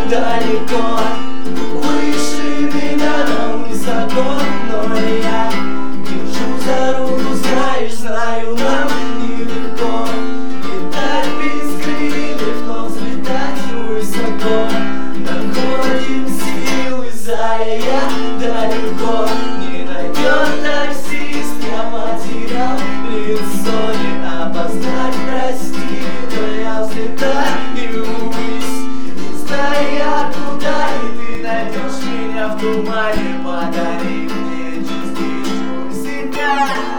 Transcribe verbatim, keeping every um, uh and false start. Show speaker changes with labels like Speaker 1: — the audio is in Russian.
Speaker 1: далеко, выше меня, но высоко. Но я держу за руку, знаешь, знаю, нам нелегко. И так без крыльев, но взлетать высоко. Находим силы, зая, я далеко. Не найдет таксист, я потерял лицо. Не опознать, прости, но я взлетаю ввысь. Не зная куда, и ты найдешь меня в тумане. Подари мне частичку себя.